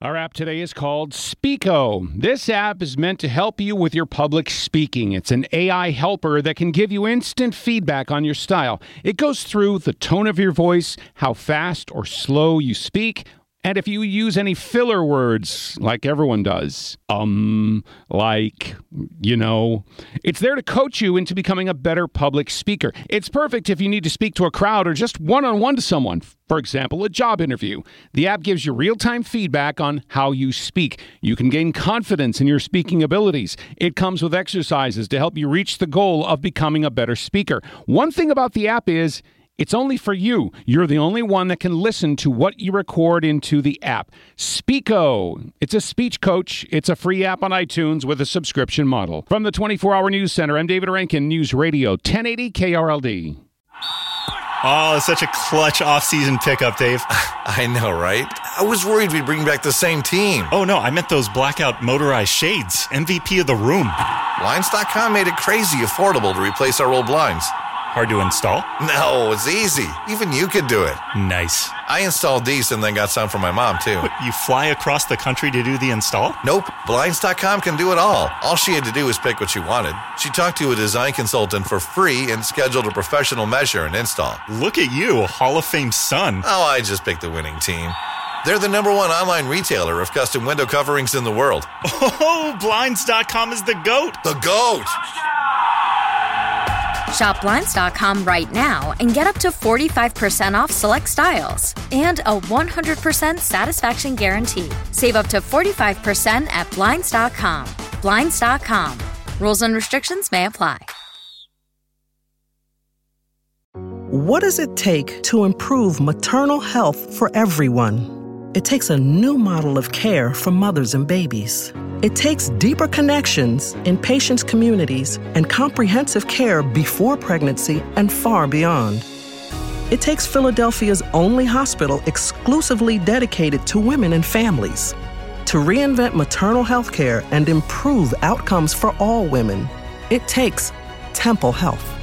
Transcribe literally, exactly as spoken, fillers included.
Our app today is called Speako. This app is meant to help you with your public speaking. It's an A I helper that can give you instant feedback on your style. It goes through the tone of your voice, how fast or slow you speak, and if you use any filler words, like everyone does, um, like, you know, it's there to coach you into becoming a better public speaker. It's perfect if you need to speak to a crowd or just one-on-one to someone. For example, a job interview. The app gives you real-time feedback on how you speak. You can gain confidence in your speaking abilities. It comes with exercises to help you reach the goal of becoming a better speaker. One thing about the app is, it's only for you. You're the only one that can listen to what you record into the app. Speako. It's a speech coach. It's a free app on iTunes with a subscription model. From the twenty-four hour News Center, I'm David Rankin, News Radio ten eighty K R L D. Oh, such a clutch off-season pickup, Dave. I know, right? I was worried we'd bring back the same team. Oh, no, I meant those blackout motorized shades. M V P of the room. Blinds dot com made it crazy affordable to replace our old blinds. Hard to install? No, it's easy. Even you could do it. Nice. I installed these and then got some for my mom, too. What, you fly across the country to do the install? Nope. Blinds dot com can do it all. All she had to do was pick what she wanted. She talked to a design consultant for free and scheduled a professional measure and install. Look at you, a Hall of Fame son. Oh, I just picked the winning team. They're the number one online retailer of custom window coverings in the world. Oh, Blinds dot com is the GOAT. The GOAT! Shop Blinds dot com right now and get up to forty-five percent off select styles and a one hundred percent satisfaction guarantee. Save up to forty-five percent at Blinds dot com. Blinds dot com. Rules and restrictions may apply. What does it take to improve maternal health for everyone? It takes a new model of care for mothers and babies. It takes deeper connections in patients' communities and comprehensive care before pregnancy and far beyond. It takes Philadelphia's only hospital exclusively dedicated to women and families. To reinvent maternal health care and improve outcomes for all women, it takes Temple Health.